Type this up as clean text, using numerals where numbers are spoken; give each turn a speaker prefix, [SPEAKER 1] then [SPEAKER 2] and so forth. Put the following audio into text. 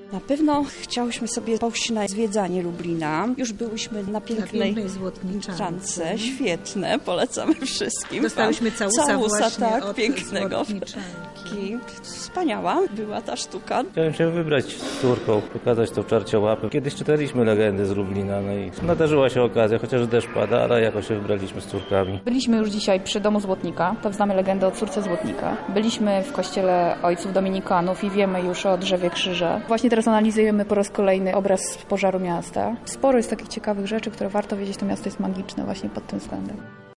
[SPEAKER 1] Na pewno chciałyśmy sobie pójść na zwiedzanie Lublina. Już byłyśmy na pięknej złotniczance. Świetne, polecamy wszystkim.
[SPEAKER 2] Dostałyśmy całusa
[SPEAKER 1] tak,
[SPEAKER 2] od
[SPEAKER 1] pięknego.
[SPEAKER 2] złotniczanki.
[SPEAKER 1] Wspaniała była ta sztuka.
[SPEAKER 3] Chciałem się wybrać z córką, pokazać tą czarciołapę. Kiedyś czytaliśmy legendy z Lublina, no i nadarzyła się okazja, chociaż deszcz pada, ale jakoś się wybraliśmy z córkami.
[SPEAKER 4] Byliśmy już dzisiaj przy domu Złotnika, to znamy legendę o córce Złotnika. Byliśmy w kościele ojców dominikanów i wiemy już o drzewie krzyża. Właśnie teraz analizujemy po raz kolejny obraz pożaru miasta. Sporo jest takich ciekawych rzeczy, które warto wiedzieć, to miasto jest magiczne właśnie pod tym względem.